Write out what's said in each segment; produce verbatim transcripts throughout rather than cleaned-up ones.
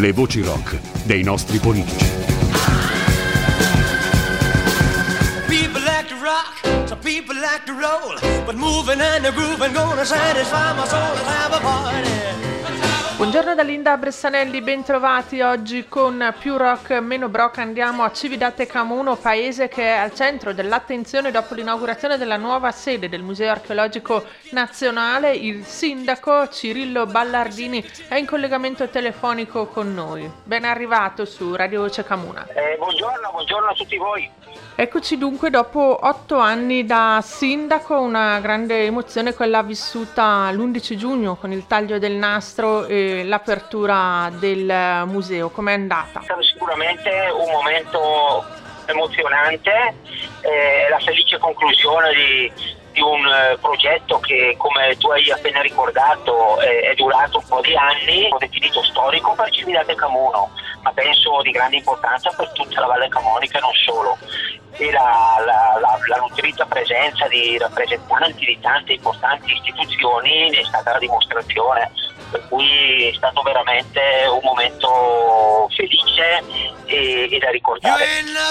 Le voci rock dei nostri politici. People like to rock, some people like to roll, but moving and the grooving gonna satisfy my soul. Let's have a party. Buongiorno da Linda Bressanelli, bentrovati. Oggi con Più Rock Meno Brock andiamo a Cividate Camuno, paese che è al centro dell'attenzione dopo l'inaugurazione della nuova sede del Museo Archeologico Nazionale. Il sindaco Cirillo Ballardini è in collegamento telefonico con noi. Ben arrivato su Radio Voce Camuna. Eh, buongiorno, buongiorno a tutti voi. Eccoci dunque dopo otto anni da sindaco, una grande emozione quella vissuta l'undici giugno con il taglio del nastro e l'apertura del museo. Com'è andata? È stato sicuramente un momento emozionante, eh, la felice conclusione di, di un eh, progetto che, come tu hai appena ricordato, eh, è durato un po' di anni, ho definito storico per Cividate Camuno, ma penso di grande importanza per tutta la Valle Camonica e non solo. E la, la, la, la nutrita presenza di rappresentanti di tante importanti istituzioni ne è stata la dimostrazione, per cui è stato veramente un momento felice e, e da ricordare.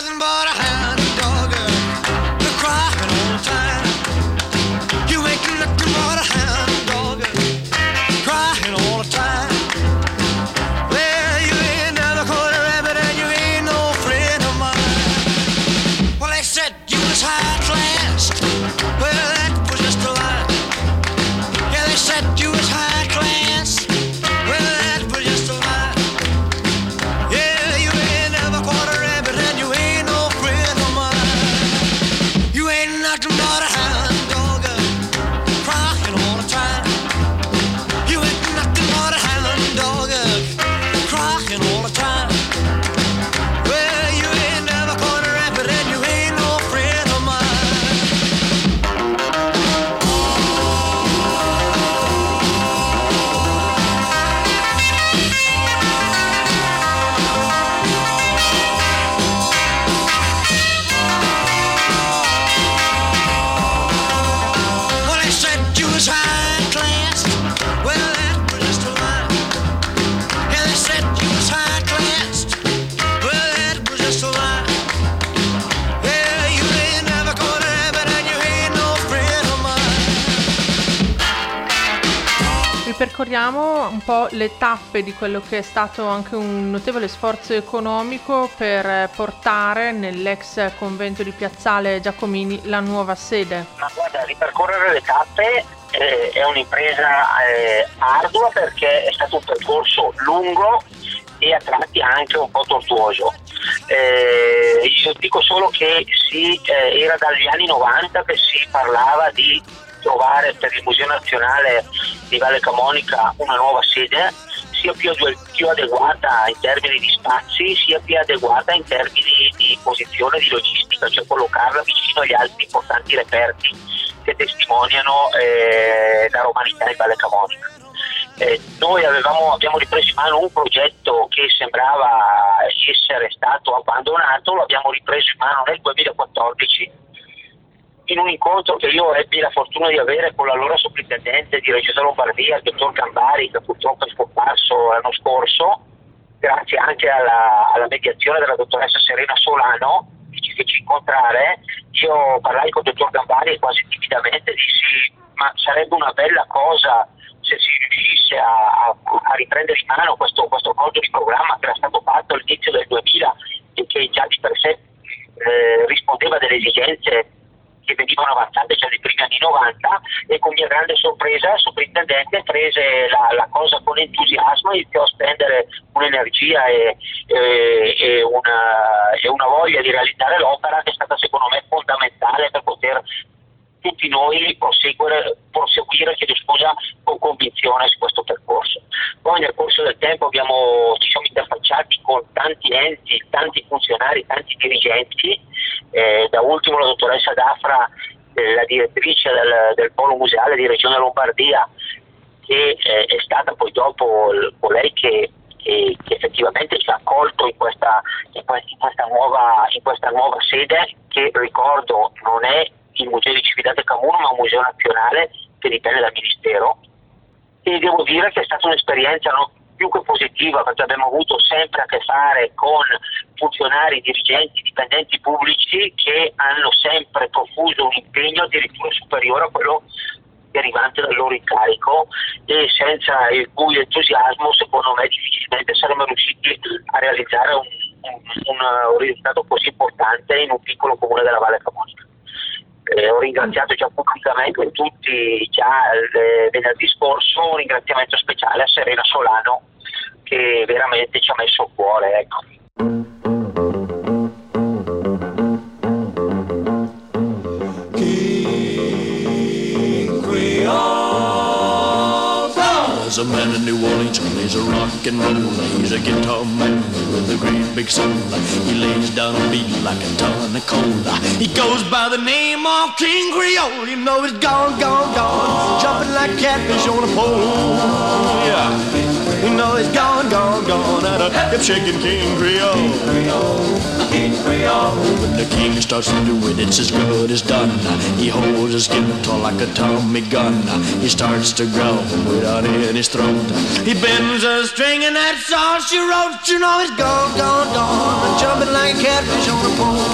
Percorriamo un po' le tappe di quello che è stato anche un notevole sforzo economico per portare nell'ex convento di Piazzale Giacomini la nuova sede. Ma guarda, ripercorrere le tappe eh, è un'impresa eh, ardua, perché è stato un percorso lungo e a tratti anche un po' tortuoso. Eh, io dico solo che si, eh, era dagli anni novanta che si parlava di trovare per il Museo Nazionale di Valle Camonica una nuova sede, sia più, più adeguata in termini di spazi, sia più adeguata in termini di posizione, di logistica, cioè collocarla vicino agli altri importanti reperti che testimoniano eh, la romanità di Valle Camonica. Eh, noi avevamo, abbiamo ripreso in mano un progetto che sembrava essere stato abbandonato, lo abbiamo ripreso in mano nel duemilaquattordici in un incontro che io ebbi la fortuna di avere con l'allora sovrintendente di Regione Lombardia, il dottor Gambari, che purtroppo è scomparso l'anno scorso, grazie anche alla, alla mediazione della dottoressa Serena Solano, che ci fece incontrare. Io parlai con il dottor Gambari e quasi timidamente dissi: ma sarebbe una bella cosa se si riuscisse a, a, a riprendere in mano questo, questo accordo di programma che era stato fatto all'inizio del duemila e che già di per sé eh, rispondeva delle esigenze che venivano avanzate già nei primi anni novanta, e con mia grande sorpresa il sovrintendente prese la, la cosa con entusiasmo e iniziò a spendere un'energia e, e, e, una, e una voglia di realizzare l'opera che è stata secondo me fondamentale per poter tutti noi proseguire, proseguire chiedo scusa, con convinzione su questo percorso. Poi nel corso del tempo abbiamo, ci siamo interfacciati con tanti enti, tanti funzionari, tanti dirigenti, eh, da ultimo la dottoressa D'Afra, eh, la direttrice del, del Polo Museale di Regione Lombardia, che eh, è stata poi dopo colei che, che, che effettivamente ci ha accolto in questa, in questa, in questa, nuova, in questa nuova sede, che ricordo non è il Museo di Cividate Camuno, ma un museo nazionale che dipende dal Ministero. E devo dire che è stata un'esperienza no, più che positiva, perché abbiamo avuto sempre a che fare con funzionari, dirigenti, dipendenti pubblici che hanno sempre profuso un impegno addirittura superiore a quello derivante dal loro incarico, e senza il cui entusiasmo secondo me difficilmente saremmo riusciti a realizzare un, un, un risultato così importante in un piccolo comune della Valle Camonica. Eh, ho ringraziato già pubblicamente tutti già il venerdì scorso, un ringraziamento speciale a Serena Solano che veramente ci ha messo il cuore, ecco. There's a man in New Orleans who plays a rock and roll. He's a guitar man with a great big soul. He lays down a beat like a ton of coal. He goes by the name of King Creole. You know he's gone, gone, gone, jumping like catfish on a pole. Yeah, you know he's gone, gone, gone, at a hip shaking King Creole. King Creole. When the king starts to do it, it's as good as done. He holds his guitar like a Tommy gun. He starts to growl without any throat. He bends a string and that's all she wrote. You know he's gone, gone, gone, jumping like a catfish on a pole.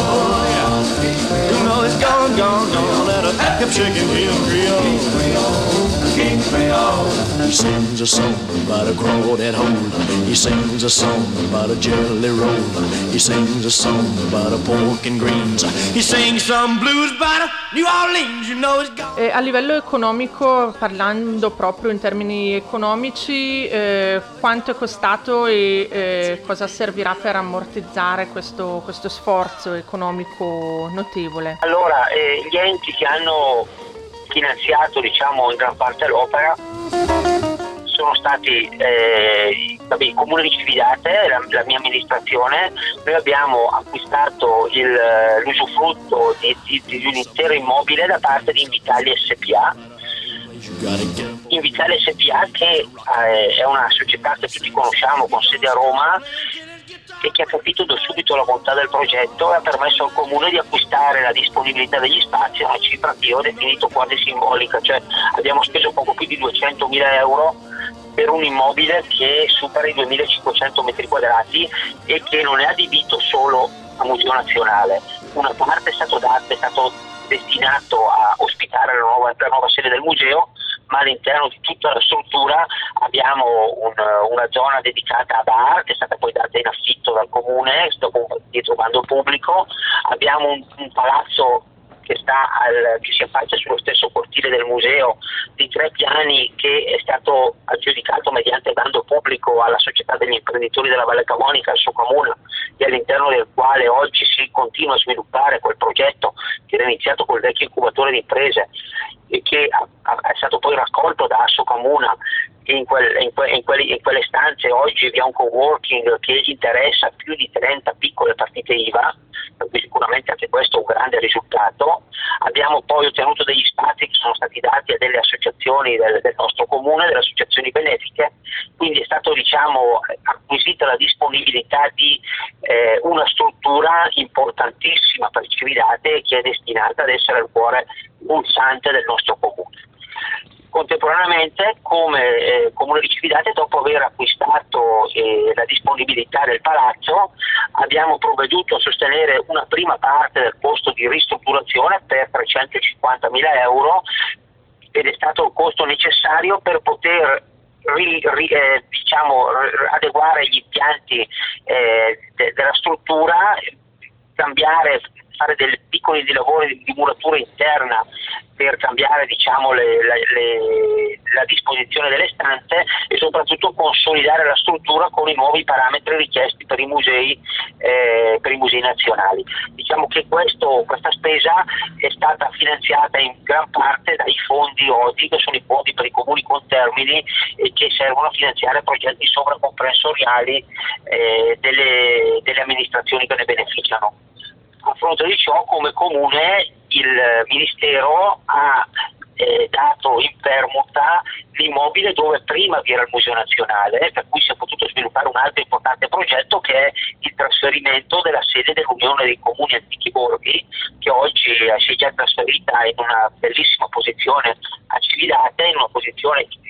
Yeah. You know he's gone, gone, gone, at a hip shaking King Creole. King Creole. He sings a song about a crawdad hole. He sings a song about a jelly roll. He sings a song about a pork and greens. He sings some blues about a New Orleans. You know he's gone. E a livello economico, parlando proprio in termini economici, eh, quanto è costato e eh, cosa servirà per ammortizzare questo, questo sforzo economico notevole? Allora, eh, gli enti che hanno finanziato, diciamo, in gran parte l'opera sono stati eh, vabbè, il Comune di Cividate, la, la mia amministrazione. Noi abbiamo acquistato il, l'usufrutto di, di, di un intero immobile da parte di Invitalia S P A. Invitalia S P A che eh, è una società che tutti conosciamo con sede a Roma e che ha capito da subito la bontà del progetto e ha permesso al Comune di acquistare la disponibilità degli spazi a una cifra che io ho definito quasi simbolica, cioè abbiamo speso poco più di duecentomila euro per un immobile che supera i duemilacinquecento metri quadrati e che non è adibito solo a Museo Nazionale. Una parte è stato dato, è stato destinato a ospitare la nuova, la nuova sede del museo, ma all'interno di tutta la struttura abbiamo un, una zona dedicata a bar che è stata poi data in affitto dal Comune, dopo dietro bando pubblico. Abbiamo un, un palazzo che, sta al, che si affaccia sullo stesso cortile del museo di tre piani che è stato aggiudicato mediante bando pubblico alla Società degli Imprenditori della Valle Camonica, al suo comune, e all'interno del quale oggi si continua a sviluppare quel progetto che era iniziato col vecchio incubatore di imprese e che ha, ha, è stato poi raccolto da Assocomuna. In, quel, in, que, in, quelli, in quelle stanze oggi vi è un coworking che interessa più di trenta piccole partite I V A, per cui sicuramente anche questo è un grande risultato. Abbiamo poi ottenuto degli spazi che sono stati dati a delle associazioni del, del nostro comune, delle associazioni benefiche, quindi è stato, diciamo, acquisita la disponibilità di eh, una struttura importantissima per Cividate che è destinata ad essere il cuore pulsante del nostro comune. Contemporaneamente, come eh, Comune di Cividate, dopo aver acquistato eh, la disponibilità del palazzo, abbiamo provveduto a sostenere una prima parte del costo di ristrutturazione per trecentocinquantamila euro, ed è stato il costo necessario per poter ri, ri, eh, diciamo, adeguare gli impianti eh, de, della struttura, cambiare, fare dei piccoli di lavori di muratura interna per cambiare, diciamo, le, le, le, la disposizione delle stanze e soprattutto consolidare la struttura con i nuovi parametri richiesti per i musei, eh, per i musei nazionali. Diciamo che questo, questa spesa è stata finanziata in gran parte dai fondi O D I, che sono i fondi per i comuni contermini e che servono a finanziare progetti sovracomprensorali eh, delle, delle amministrazioni che ne beneficiano. A fronte di ciò, come Comune, il Ministero ha eh, dato in permuta l'immobile dove prima vi era il Museo Nazionale, per cui si è potuto sviluppare un altro importante progetto che è il trasferimento della sede dell'Unione dei Comuni Antichi Borghi, che oggi si è già trasferita in una bellissima posizione a Cividate, in una posizione,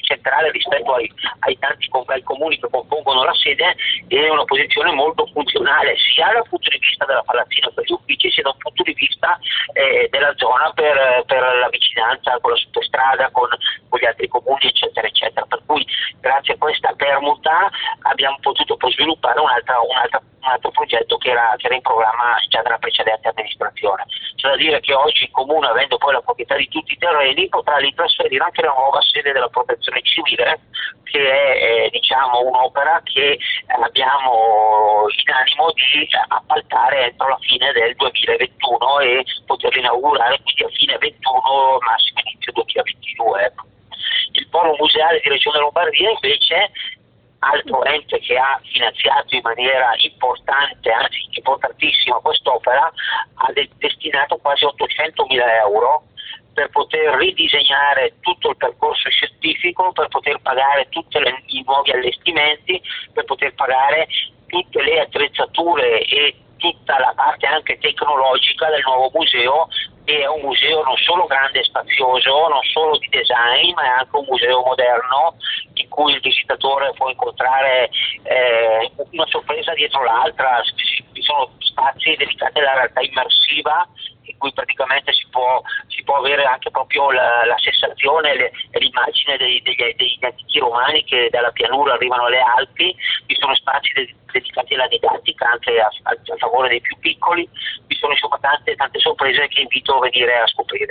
centrale rispetto ai, ai tanti ai comuni che compongono la sede, e una posizione molto funzionale sia dal punto di vista della palazzina per gli uffici sia da un punto di vista eh, della zona per, per la vicinanza con la superstrada, con, con gli altri comuni eccetera eccetera, per cui grazie a questa permuta abbiamo potuto poi sviluppare un'altra, un'altra, un altro progetto che era, che era in programma già dalla precedente amministrazione. C'è da dire che oggi il comune, avendo poi la proprietà di tutti i terreni, potrà lì trasferire anche la nuova sede della protezione civile, che è eh, diciamo un'opera che abbiamo in animo di appaltare entro la fine del duemilaventuno e poterla inaugurare quindi a fine ventuno, massimo inizio duemilaventidue. Il Polo Museale di Regione Lombardia invece, altro ente che ha finanziato in maniera importante, anzi importantissima quest'opera, ha de- destinato quasi ottocentomila euro per poter ridisegnare tutto il percorso scientifico, per poter pagare tutti i nuovi allestimenti, per poter pagare tutte le attrezzature e tutta la parte anche tecnologica del nuovo museo, che è un museo non solo grande e spazioso, non solo di design, ma è anche un museo moderno in cui il visitatore può incontrare eh, una sorpresa dietro l'altra. Ci sono spazi dedicati alla realtà immersiva in cui praticamente si può, si può avere anche proprio la, la sensazione e l'immagine dei, degli, degli antichi romani che dalla pianura arrivano alle Alpi. Vi sono spazi de- dedicati alla didattica anche a, a, a favore dei più piccoli. Vi sono insomma tante, tante sorprese che invito a venire a scoprire.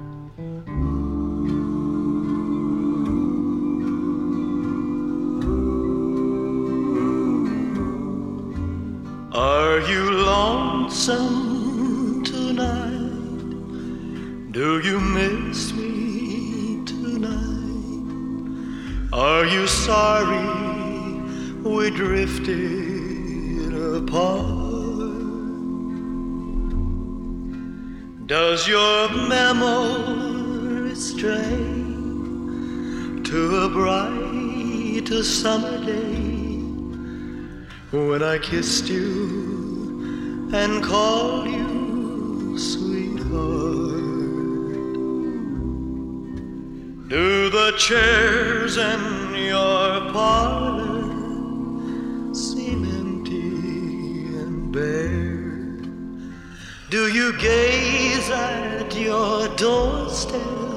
Are you lonesome tonight? Do you miss me tonight? Are you sorry we drifted apart? Does your memory stray to a bright summer day when I kissed you and called you sweetheart? Do the chairs in your parlor seem empty and bare? Do you gaze at your doorstep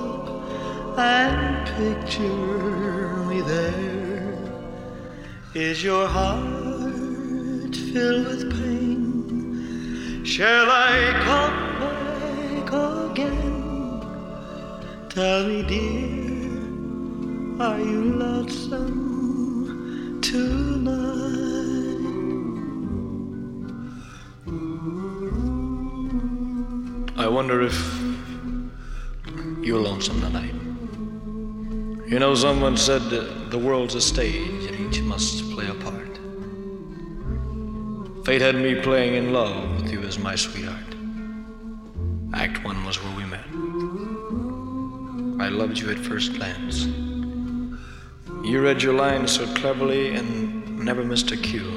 and picture me there? Is your heart filled with pain? Shall I come back again? Tell me, dear, are you lonesome tonight? I wonder if you're lonesome tonight. You know, someone said that the world's a stage and each must play a part. Fate had me playing in love with you as my sweetheart. Act one was where we met. I loved you at first glance. You read your lines so cleverly and never missed a cue.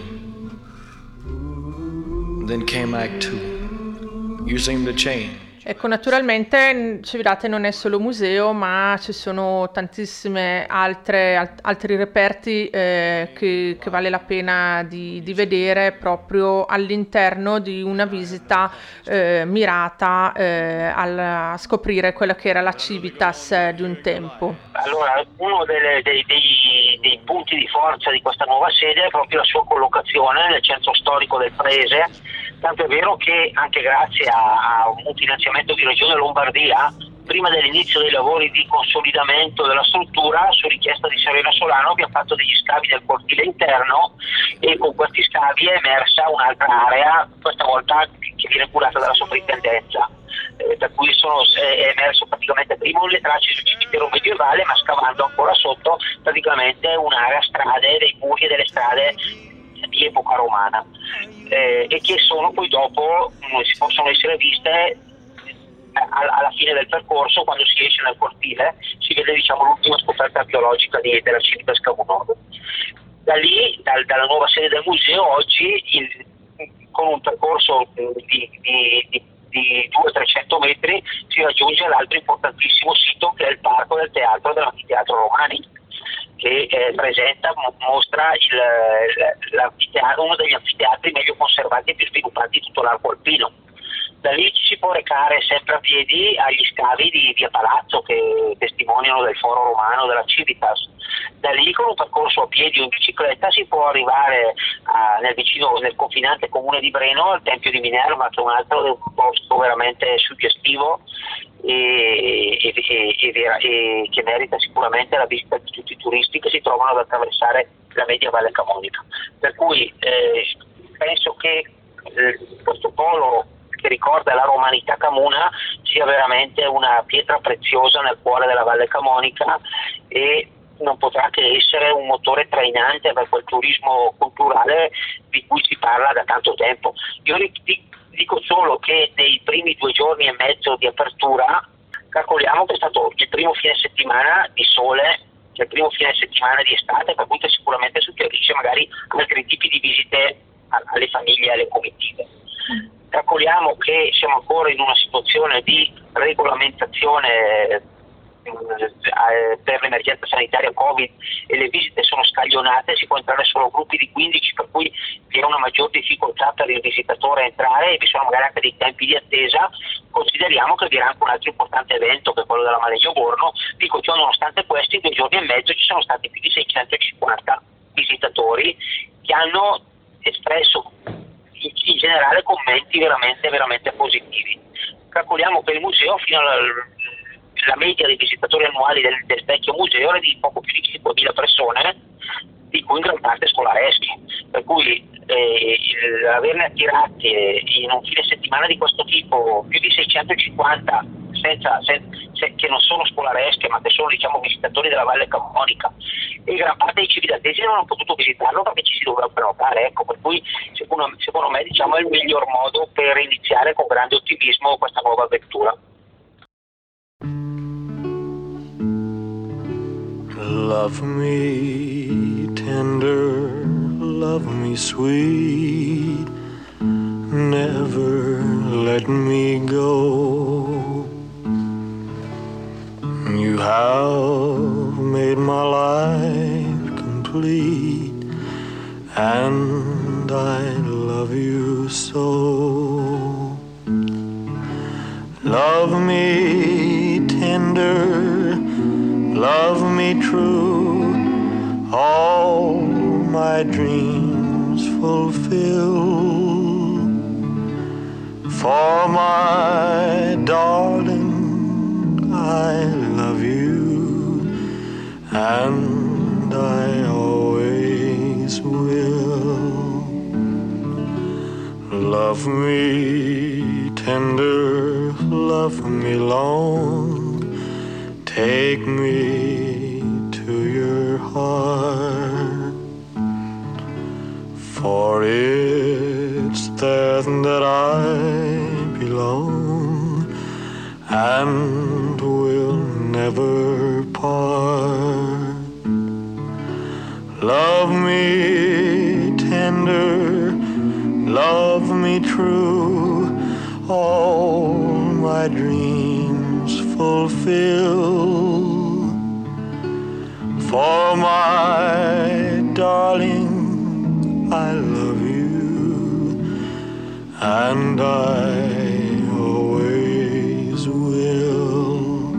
Then came Act two. You seemed to change. Ecco, naturalmente Cividate non è solo museo, ma ci sono tantissime altre alt- altri reperti eh, che, che vale la pena di, di vedere proprio all'interno di una visita eh, mirata eh, al, a scoprire quella che era la Civitas di un tempo. Allora, uno delle, dei, dei, dei punti di forza di questa nuova sede è proprio la sua collocazione nel centro storico del paese, tanto è vero che anche grazie a, a un finanziamento di Regione Lombardia, prima dell'inizio dei lavori di consolidamento della struttura, su richiesta di Serena Solano, abbiamo fatto degli scavi nel cortile interno e con questi scavi è emersa un'altra area, questa volta che viene curata dalla soprintendenza. Eh, per cui sono, è emerso praticamente prima le tracce sul cimitero medievale, ma scavando ancora sotto praticamente un'area strade, dei muri e delle strade di epoca romana, eh, e che sono poi dopo si possono essere viste alla fine del percorso. Quando si esce nel cortile si vede, diciamo, l'ultima scoperta archeologica di, della Civitas Camunodo. Da lì, dal, dalla nuova sede del museo, oggi il, con un percorso di, di, di, di duecento trecento metri si raggiunge l'altro importantissimo sito, che è il parco del teatro dell'anfiteatro Romani. che eh, presenta, mostra il, l'anfiteatro, uno degli anfiteatri meglio conservati e più sviluppati di tutto l'arco alpino. Da lì ci si può recare sempre a piedi agli scavi di via Palazzo che testimoniano del foro romano della Civitas. Da lì con un percorso a piedi o in bicicletta si può arrivare a, nel vicino, nel confinante comune di Breno, al Tempio di Minerva, che è un altro posto veramente suggestivo e, e, e, e, e che merita sicuramente la visita di tutti i turisti che si trovano ad attraversare la media Valle Camonica. Per cui eh, penso che eh, questo polo che ricorda la romanità camuna sia veramente una pietra preziosa nel cuore della Valle Camonica e non potrà che essere un motore trainante per quel turismo culturale di cui si parla da tanto tempo. Io dico solo che nei primi due giorni e mezzo di apertura calcoliamo che è stato il primo fine settimana di sole, il primo fine settimana di estate, per cui che sicuramente suggerisce magari altri tipi di visite alle famiglie e alle comitive. Calcoliamo che siamo ancora in una situazione di regolamentazione per l'emergenza sanitaria Covid e le visite sono scaglionate, si può entrare solo gruppi di quindici, per cui vi è una maggior difficoltà per il visitatore a entrare e vi sono magari anche dei tempi di attesa. Consideriamo che vi era anche un altro importante evento che è quello della Malegno Borno. Dico ciò nonostante questo, in due giorni e mezzo ci sono stati più di seicentocinquanta visitatori che hanno espresso in generale commenti veramente veramente positivi. Calcoliamo che il museo fino alla la media dei visitatori annuali del, del vecchio museo era di poco più di cinquemila persone, di cui in gran parte scolareschi, per cui eh, il, averne attirati in un fine settimana di questo tipo più di seicentocinquanta senza, sen, se, che non sono scolaresche ma che sono diciamo visitatori della Valle Camonica, e gran parte dei civitatesi non hanno potuto visitarlo perché ci si doveva prenotare, ecco, per cui secondo, secondo me diciamo è il miglior modo per iniziare con grande ottimismo questa nuova avventura. Love me tender, love me sweet, never let me go. You have made my life complete, and I love you so. Love me tender, love me true, all my dreams fulfill. For my darling, I love you, and I always will. Love me tender, love me long, take me to your heart, for it's there that I belong and will never part. Love me tender, love me true, all my dreams fulfill. For my darling, I love you, and I always will.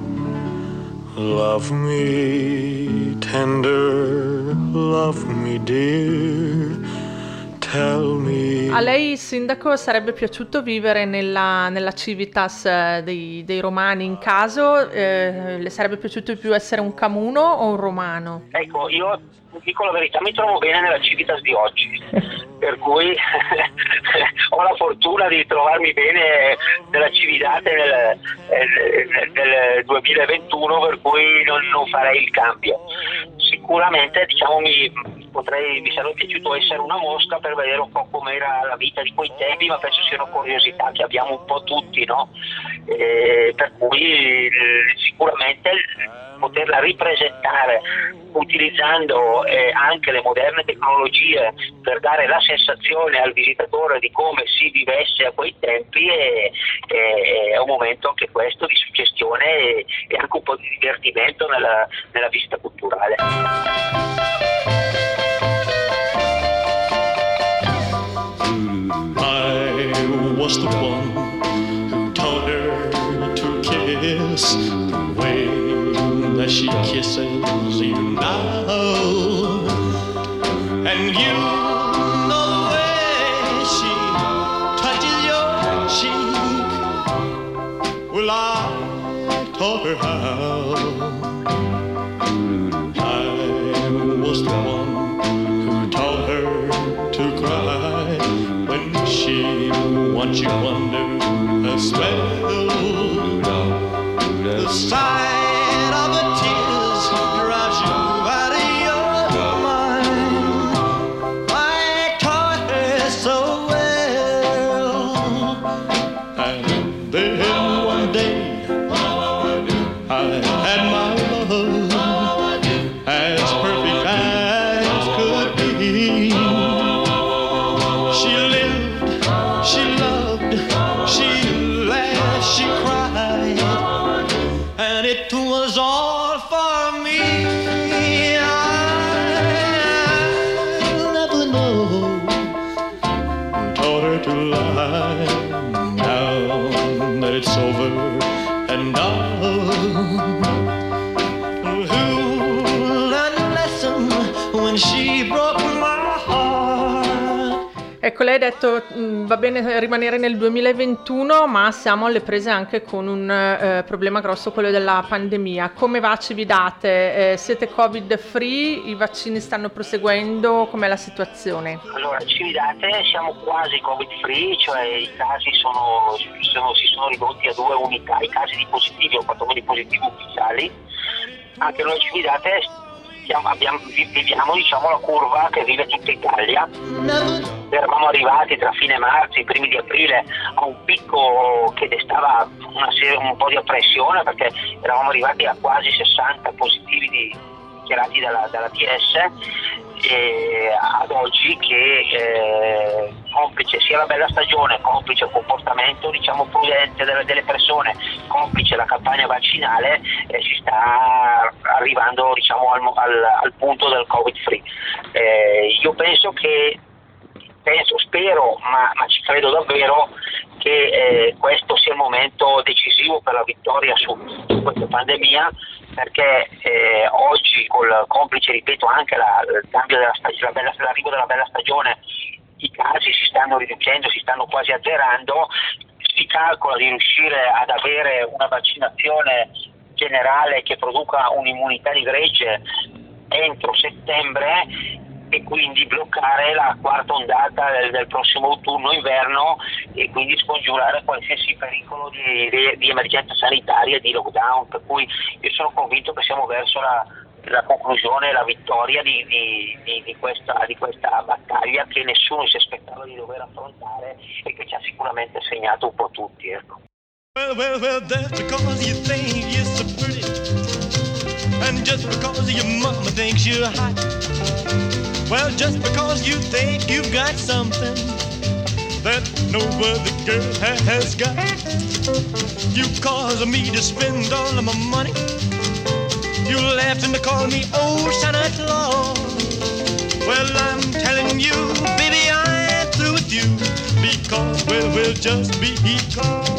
Love me tender, love me dear, tell me. A lei, sindaco, sarebbe piaciuto vivere nella, nella Civitas eh, dei, dei romani in caso? Eh, le sarebbe piaciuto più essere un camuno o un romano? Ecco, io dico la verità, mi trovo bene nella Civitas di oggi, per cui ho la fortuna di trovarmi bene nella Civitate nel, nel, nel duemilaventuno, per cui non, non farei il cambio. Sicuramente, diciamo, mi potrei, mi sarebbe piaciuto essere una mosca per vedere un po' com'era la vita di quei tempi, ma penso siano curiosità che abbiamo un po' tutti, no? eh, per cui eh, sicuramente poterla ripresentare utilizzando eh, anche le moderne tecnologie per dare la sensazione al visitatore di come si vivesse a quei tempi è, è, è un momento anche questo di suggestione e, e anche un po' di divertimento nella, nella visita culturale. I was the one who taught her to kiss the way that she kisses you now, and you know the way she touches your cheek. Well, I taught her how. I was the one who taught her to cry when she wants you under her spell. The sight of the tears drives you out of your mind. I taught her so well, and then one day I had my love as perfect as could be. She lived, she loved, she laughed, she cried, and it was all for me. I'll never know who taught her to lie. Now that it's over and done, who learned a lesson when she broke my heart? Ecco, lei ha detto mh, va bene rimanere nel duemilaventuno, ma siamo alle prese anche con un eh, problema grosso, quello della pandemia. Come va a Cividate? Eh, siete covid free? I vaccini stanno proseguendo? Com'è la situazione? Allora, a Cividate siamo quasi covid free, cioè i casi sono, sono, si sono ridotti a due unità, i casi di positivi o quantomeno i positivi ufficiali. Anche noi a Cividate abbiamo, viviamo diciamo la curva che vive tutta Italia. Eravamo arrivati tra fine marzo e i primi di aprile a un picco che destava una serie, un po' di oppressione, perché eravamo arrivati a quasi sessanta positivi di, dichiarati dalla, dalla T S, e ad oggi che eh, complice sia la bella stagione, complice il comportamento diciamo prudente delle, delle persone, complice la campagna vaccinale, eh, si sta arrivando diciamo al, al, al punto del covid free. Eh, io penso che penso, spero, ma, ma ci credo davvero che eh, questo sia il momento decisivo per la vittoria su, su questa pandemia, perché eh, oggi col complice, ripeto, anche la, il cambio della stagione, la bella, l'arrivo della bella stagione, i casi si stanno riducendo, si stanno quasi azzerando, si calcola di riuscire ad avere una vaccinazione generale che produca un'immunità di gregge entro settembre, e quindi bloccare la quarta ondata del, del prossimo autunno-inverno e quindi scongiurare qualsiasi pericolo di, di, di emergenza sanitaria e di lockdown, per cui io sono convinto che siamo verso la, la conclusione e la vittoria di, di, di, di, questa, di questa battaglia che nessuno si aspettava di dover affrontare e che ci ha sicuramente segnato un po' tutti, ecco. Well, well, well, that's because you think you're so pretty, and just because your mama thinks you're hot. Well, just because you think you've got something that no other girl has got, you cause me to spend all of my money. You laughed and called me old Santa Claus. Well, I'm telling you, baby, I'm through with you, because, well, we'll just be because.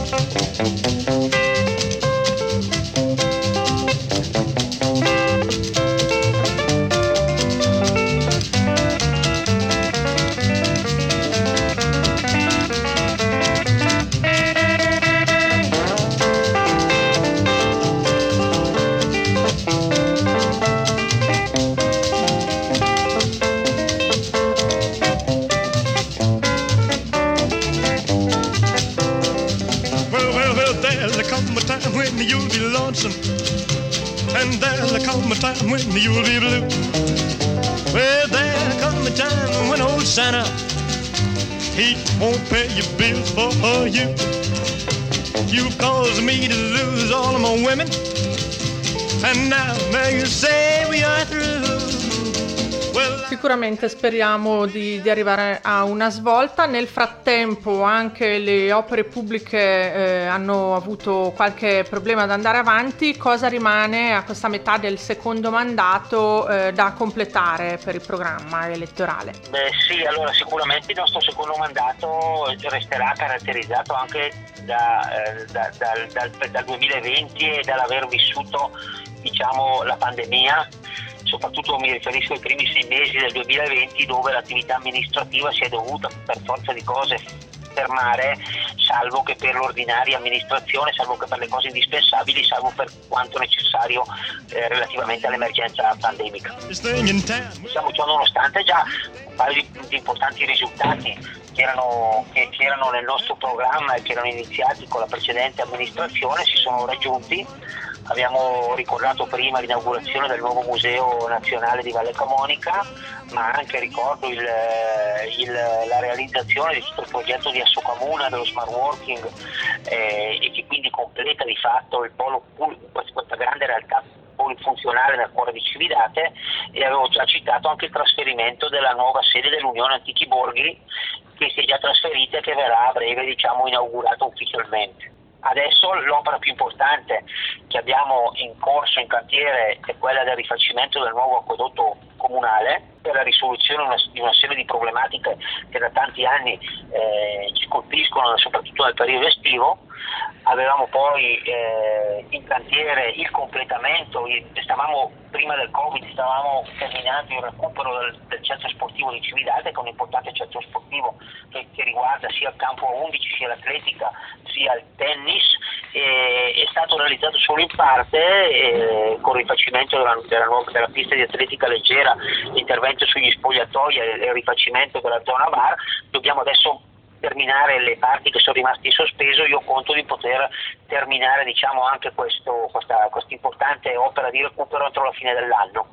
You'll be lonesome, and there'll come a time when you'll be blue. Well, there'll come a time when old Santa, he won't pay your bills for you. You caused me to lose all of my women, and now, now you say we are through. Well, Sicuramente speriamo di, di arrivare a una svolta. Nel frattempo anche le opere pubbliche eh, hanno avuto qualche problema ad andare avanti. Cosa rimane a questa metà del secondo mandato eh, da completare per il programma elettorale? Beh sì, allora sicuramente il nostro secondo mandato resterà caratterizzato anche da, eh, da, dal, dal, dal duemilaventi e dall'aver vissuto, diciamo, la pandemia. Soprattutto mi riferisco ai primi sei mesi del duemilaventi, dove l'attività amministrativa si è dovuta per forza di cose fermare, salvo che per l'ordinaria amministrazione, salvo che per le cose indispensabili, salvo per quanto necessario eh, relativamente all'emergenza pandemica. Diciamo, ciò nonostante, già un paio di, di importanti risultati che erano, che, che erano nel nostro programma e che erano iniziati con la precedente amministrazione si sono raggiunti. Abbiamo ricordato prima l'inaugurazione del nuovo Museo Nazionale di Valle Camonica, ma anche ricordo il, il, la realizzazione di tutto il progetto di Assocamuna, dello smart working, eh, e che quindi completa di fatto il polo, questa grande realtà polifunzionale nel cuore di Cividate. E avevo già citato anche il trasferimento della nuova sede dell'Unione Antichi Borghi, che si è già trasferita e che verrà a breve, diciamo, inaugurata ufficialmente. Adesso l'opera più importante che abbiamo in corso, in cantiere, è quella del rifacimento del nuovo acquedotto comunale per la risoluzione una, di una serie di problematiche che da tanti anni eh, ci colpiscono, soprattutto nel periodo estivo. Avevamo poi eh, in cantiere il completamento, il, stavamo prima del Covid, stavamo terminando il recupero del, del centro sportivo di Cividate, che è un importante centro sportivo che, che riguarda sia il campo a undici, sia l'atletica, sia il tennis. E, è stato realizzato solo in parte eh, con il rifacimento della, della, nuova, della pista di atletica leggera, l'intervento sugli spogliatoi e il rifacimento della zona bar. Dobbiamo adesso terminare le parti che sono rimaste in sospeso. Io conto di poter terminare, diciamo, anche questo, questa, questa importante opera di recupero entro la fine dell'anno,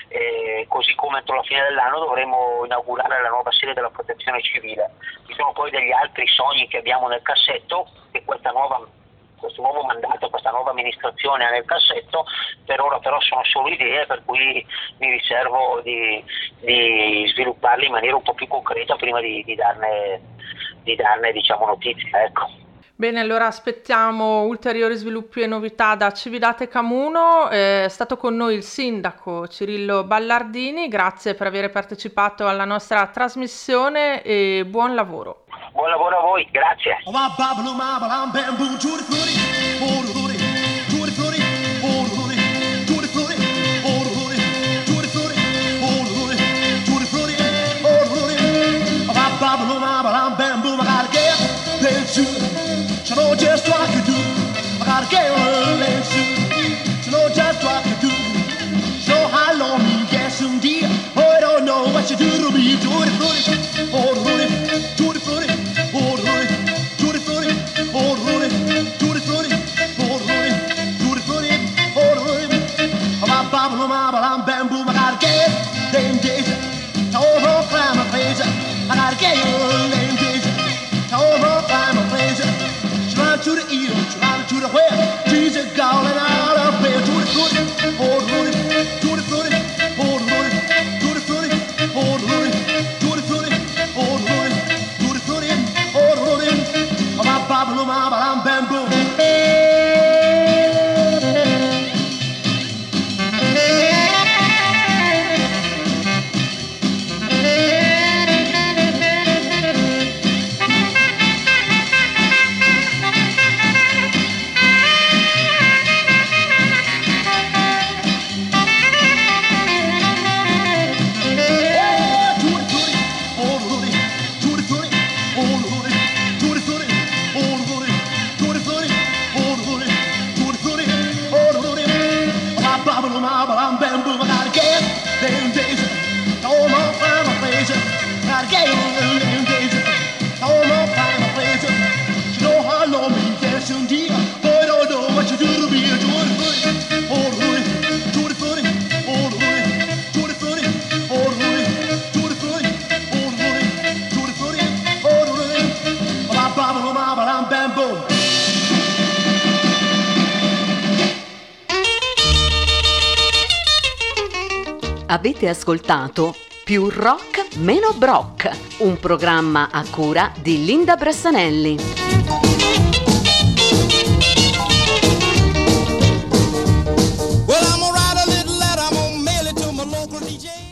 eh, così come entro la fine dell'anno dovremo inaugurare la nuova sede della protezione civile. Ci sono poi degli altri sogni che abbiamo nel cassetto, che questa nuova questo nuovo mandato, questa nuova amministrazione ha nel cassetto. Per ora però sono solo idee, per cui mi riservo di, di svilupparli in maniera un po' più concreta prima di, di darne, di darne diciamo, notizia, ecco. Bene, allora aspettiamo ulteriori sviluppi e novità da Cividate Camuno. È stato con noi il sindaco Cirillo Ballardini, grazie per aver partecipato alla nostra trasmissione e buon lavoro. Buon lavoro a voi, grazie. You know just what to do. I gotta get on and shoot. You know just what to do. You know how long me yes indeed. Oh, I don't know what you do to me. Do it, do it, oh, do it, do it, do it, oh, do it, do it, do it, oh, do it, do it, do it, oh, do it, do it, do it, oh, do it. I'm bobble, I'm bamboo. I gotta get them days. Over climb a place. I gotta get on them days. Over climb a place. To the east, trying to the west, Jesus calling out up there to the foot, hold on, to the foot, hold on, to the foot, hold on, to the foot, hold on, to the foot, hold on. I'm Babylon, I'm bamboo. Bamboo. Avete ascoltato Più rock, meno brock, un programma a cura di Linda Brassanelli. Well, I'm gonna write a little letter, I'm gonna mail it to my local D J.